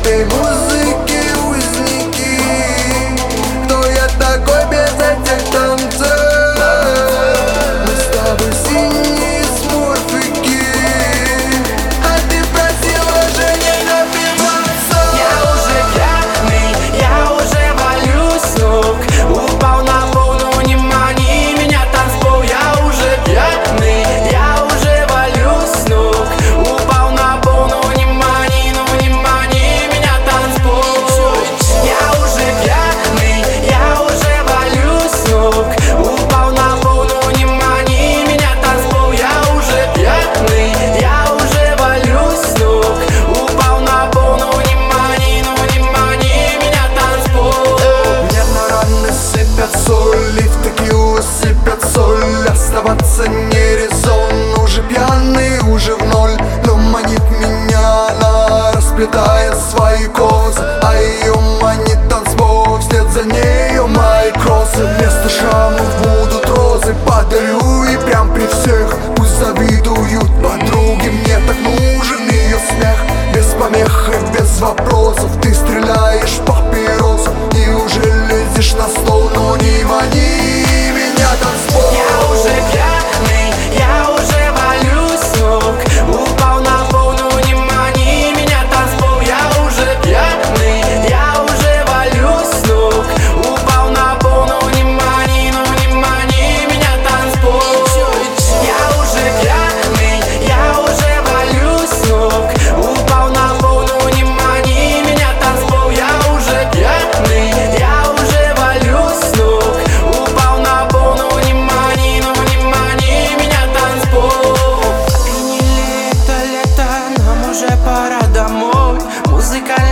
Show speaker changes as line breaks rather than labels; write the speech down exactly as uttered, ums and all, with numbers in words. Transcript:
этой музыки узники. Кто я такой без этих танцев? Мы с тобой синие смурфики, а ты просила же не напиваться.
Я уже пьяный, я уже валюсь с ног. Упал на пол, но не мани меня, танцпол. Я уже пьяный, я уже валюсь с ног. Упал на пол, но не мани, ну не мани меня, танцпол. Я уже пьяный, я уже валюсь с ног. Упал на пол, но не мани меня, танцпол. Я уже пьяный, я уже валюсь с ног. Упал на пол, но не мани, ну не мани меня, танцпол.
Мне на раны сыпят соль, и в текилу сыпят соль. Оставаться не резон, уже пьяный, уже в ноль. Но манит меня она, расплетая свои косы, а ее манит танцпол, вслед за нею мои кроссы. Вместо шрамов будут розы, подарю и прям при всех. Пусть завидуют подруги, мне так нужен ее смех. Без помех и без вопросов ты стреляешь папирос и уже лезешь на стол, но не мани меня, танцпол.
Я уже пьяный, я уже валюсь с ног. Упал на пол, ну не мани меня, танцпол. Я уже пьяный, я уже валюсь с ног. Упал на пол, ну не мани, ну не мани меня, танцпол. Я уже пьяный, я уже валюсь с ног. Упал на пол, ну не мани меня, танцпол. Я уже пьяный, я уже валюсь с ног. Упал на пол, ну не мани, ну не мани меня, танцпол. Приняли это лето, нам уже пора домой. Музыка